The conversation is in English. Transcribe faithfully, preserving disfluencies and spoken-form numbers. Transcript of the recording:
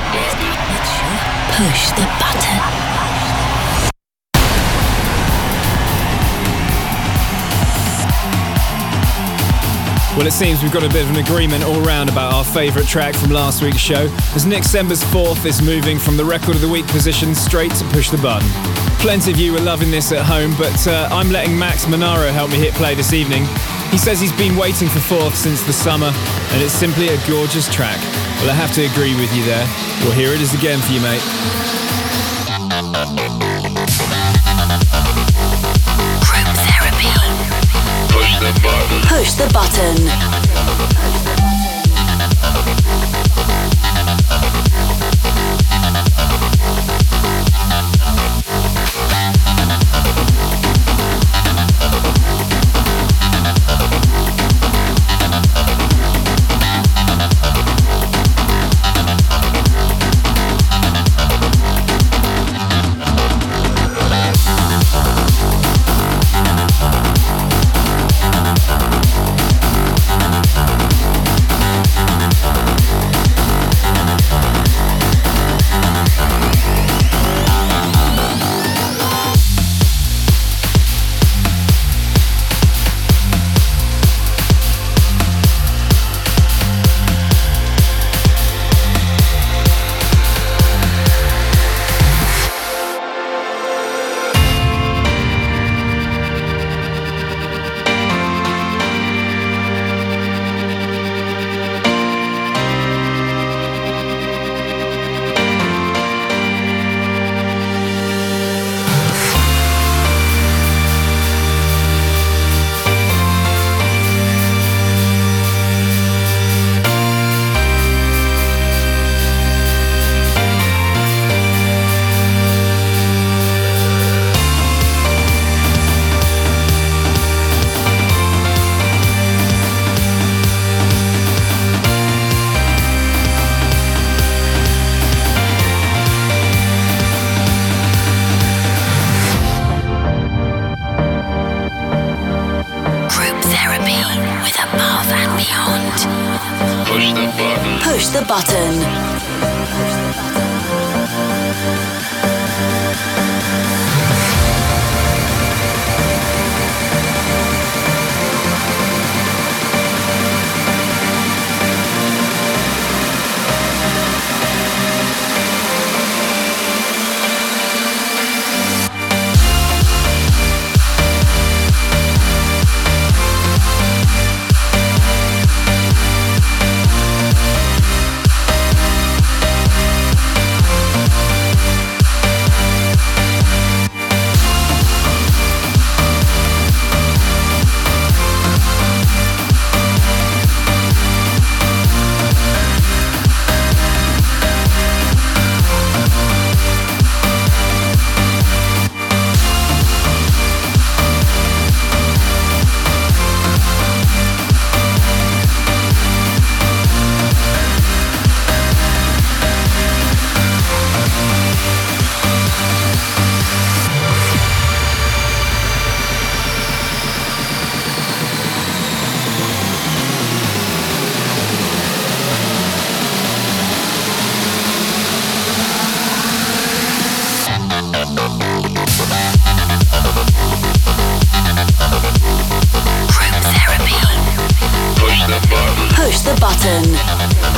Push the button. Well, it seems we've got a bit of an agreement all round about our favourite track from last week's show, as Nick Sember's Fourth is moving from the Record of the Week position straight to Push the Button. Plenty of you are loving this at home, but uh, I'm letting Max Monaro help me hit play this evening. He says he's been waiting for Fourth since the summer, and it's simply a gorgeous track. Well, I have to agree with you there. Well, here it is again for you, mate. Group therapy. Push the button. Push the button. Push the button. Push the button.